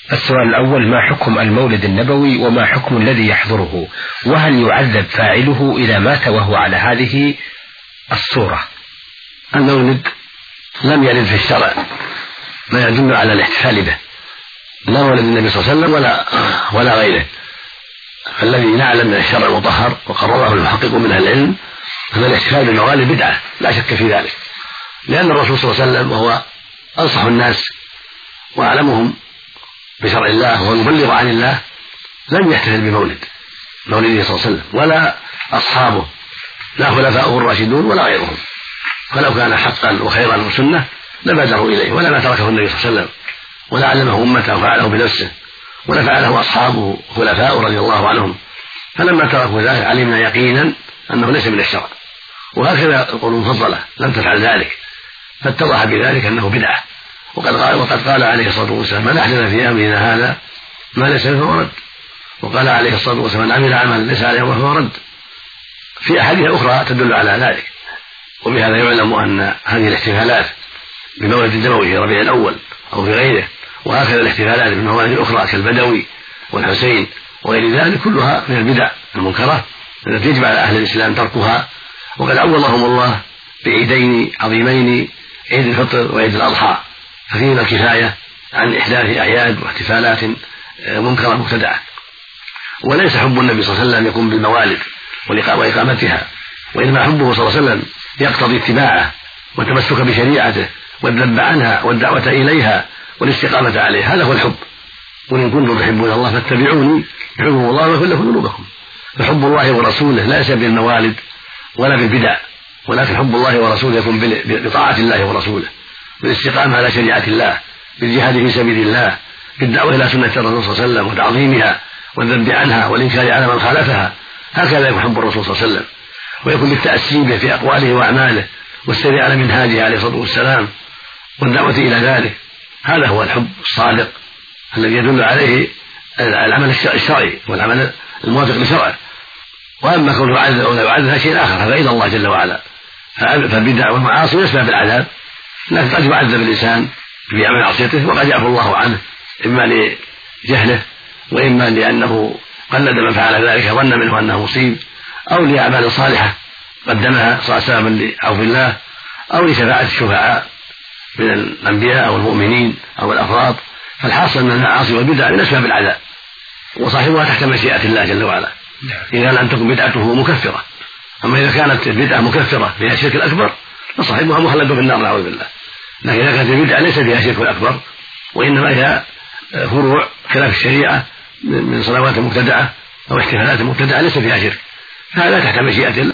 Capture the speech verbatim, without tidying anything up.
السؤال الأول: ما حكم المولد النبوي وما حكم الذي يحضره، وهل يعذب فاعله إذا مات وهو على هذه الصورة؟ المولد لم يرد في الشرع ما يدل على الاحتفال به، لا مولد النبي صلى الله عليه وسلم ولا ولا غيره. الذي نعلم من الشرع المطهر وقرره المحقق من اهل العلم ان الاحتفال بالموالد بدعه لا شك في ذلك، لان الرسول صلى الله عليه وسلم وهو انصح الناس واعلمهم بشرع الله والمبلغ عن الله لم يحتفل بمولد مولده صلى الله عليه وسلم ولا اصحابه، لا خلفاؤه الراشدون ولا غيرهم، فلو كان حقا وخيرا وسنه لبادروا اليه، ولا ما تركه النبي صلى الله عليه وسلم ولا علمه امته وفعله بنفسه ولا فعله اصحابه خلفاء رضي الله عنهم، فلما تركوا ذلك علمنا يقينا انه ليس من الشرع. وهكذا القرون المفضله لم تفعل ذلك، فاتضح بذلك انه بدعه. وقد قال وقد قال عليه الصلاه والسلام: من احدث في امرنا هذا ما ليس منه فهو رد. وقال عليه الصلاه والسلام: من عمل عملا ليس عليه فهو رد. في احاديث اخرى تدل على ذلك. وبهذا يعلم ان هذه الاحتفالات بمولد النبوي في ربيع الاول او في غيره، وهكذا الاحتفالات بالموالد الاخرى كالبدوي والحسين وغير ذلك، كلها من البدع المنكره التي يجب على اهل الاسلام تركها. وقد عوضهم الله بعيدين عظيمين، عيد الفطر وعيد الاضحى، ففيهما الكفايه عن احداث اعياد واحتفالات منكره مبتدعه. وليس حب النبي صلى الله عليه وسلم يكون بالموالد واقامتها، وانما حبه صلى الله عليه وسلم يقتضي اتباعه والتمسك بشريعته والذب عنها والدعوه اليها والاستقامه عليها، هذا هو الحب. قل ان كنتم تحبون الله فاتبعوني يحبكم الله ويغفر لكم ذنوبكم. فحب الله ورسوله ليس بالموالد ولا بالبدع، ولكن حب الله ورسوله يكون بطاعه الله ورسوله، بالاستقامه على شريعه الله، بالجهاد في سبيل الله، بالدعوه الى سنه الرسول صلى الله عليه وسلم وتعظيمها والذب عنها والانكار على من خالفها. هكذا يكون حب الرسول صلى الله عليه وسلم، ويكون بالتاسي به في اقواله واعماله والسير على منهاجه عليه الصلاه والسلام والدعوه الى ذلك. هذا هو الحب الصادق الذي يدل عليه العمل الشرعي والعمل الموافق لشرعه. واما كونه يعذب او لا يعذب هذا شيء اخر، هذا الى الله جل وعلا. فالبدع والمعاصي يسبب العذاب، لكن قد يعذب الانسان بعمل معصيته وقد يعفو الله عنه، اما لجهله واما لانه قلد من فعل ذلك ظن منه انه مصيب، او لاعمال صالحه قدمها صلى الله عليه وسلم لعفو الله، او لشفاعه الشفعاء من الانبياء او المؤمنين او الافراد. فالحاصل من المعاصي والبدع من اسباب العذاب، وصاحبها تحت مشيئه الله جل وعلا اذا لم تكن بدعته مكفره. اما اذا كانت البدعه مكفره فيها الشرك الاكبر فصاحبها مخلد في النار نعوذ بالله. لكن اذا كانت البدعه ليس فيها شرك اكبر وانما هي فروع خلاف الشريعه من صلوات مبتدعه او احتفالات مبتدعه ليس فيها شرك، فهذا تحت مشيئه الله.